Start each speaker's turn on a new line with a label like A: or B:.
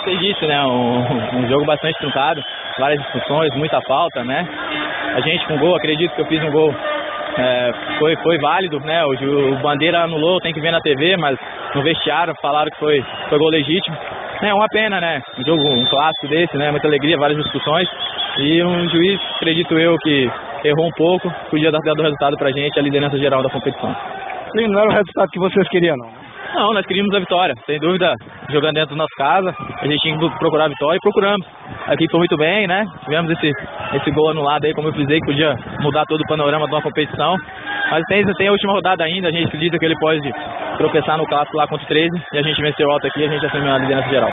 A: você disse, né? Um jogo bastante truncado, várias discussões, muita falta, né? A gente com gol, acredito que eu fiz um gol, foi válido, né? O Bandeira anulou, tem que ver na TV, mas no vestiário falaram que foi gol legítimo. É uma pena, né? Um jogo, um clássico desse, né? Muita alegria, várias discussões. E um juiz, acredito eu, que errou um pouco, podia dar dado resultado pra gente, a liderança geral da competição.
B: Sim, não era o resultado que vocês queriam, não?
A: Não, nós queríamos a vitória, sem dúvida, jogando dentro da nossa casa, a gente tinha que procurar a vitória e procuramos. A equipe foi muito bem, né? Tivemos esse gol anulado aí, como eu frisei, que podia mudar todo o panorama de uma competição. Mas tem a última rodada ainda, a gente acredita que ele pode tropeçar no clássico lá contra o 13 e a gente venceu alto aqui e a gente assumiu a liderança geral.